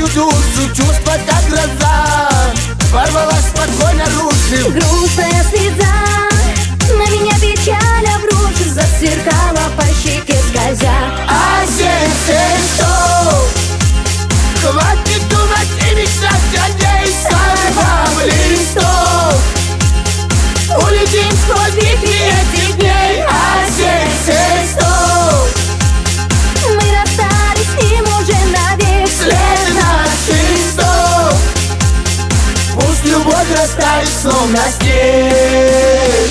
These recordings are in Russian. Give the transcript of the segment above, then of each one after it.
душу, чувства как гроза ворвалась спокойно нарушив. Грустная слеза на меня печаль обрушив, засверкала по щеке скользя. А сердце что? Хватит думать и мечтать о ней, сорвав листов. Улетим сквозь вихри этих дней, а сердце что? Мы расстались с ним уже навек, След наших слов. Пусть любовь растает, словно снег.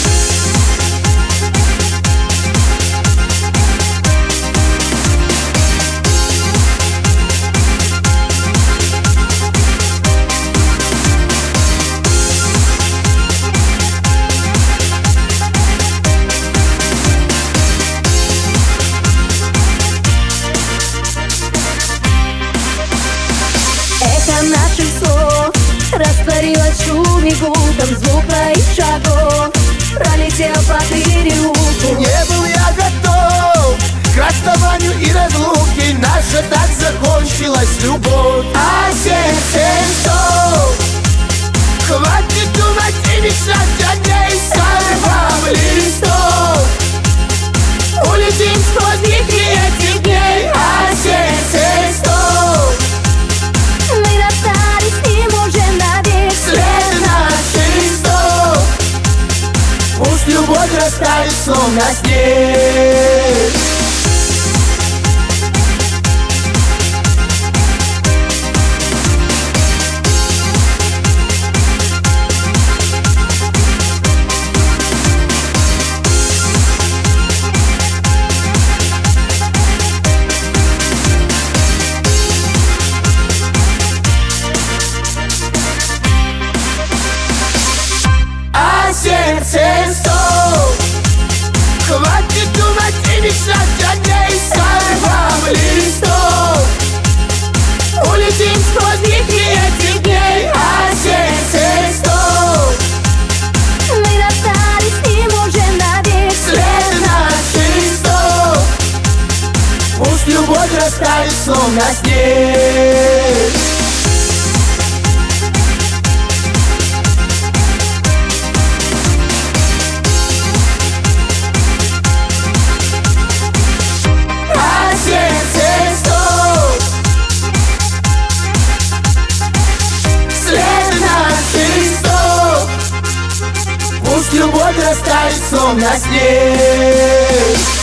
эхо наших слов растворилось в шуме гулком, звук твоих шагов пролетел по переулку. Не был я готов к расставанию и разлуке, наша так закончилась любовь. А сердце что? Хватит думать и мечтать о ней, сорвав листов. Улетим сквозь вихри этих дней, а сердце что? Мы расстались с ним уже навек, След наших слов. Пусть любовь растает, словно снег. Сердце стоп. Хватит думать и мечтать о ней, сорвав листов. Улетим сквозь вихри этих дней, а сердце стоп. мы расстались с ним уже навек, След наших слов. Пусть любовь растает, словно снег. Любовь растает, словно снег.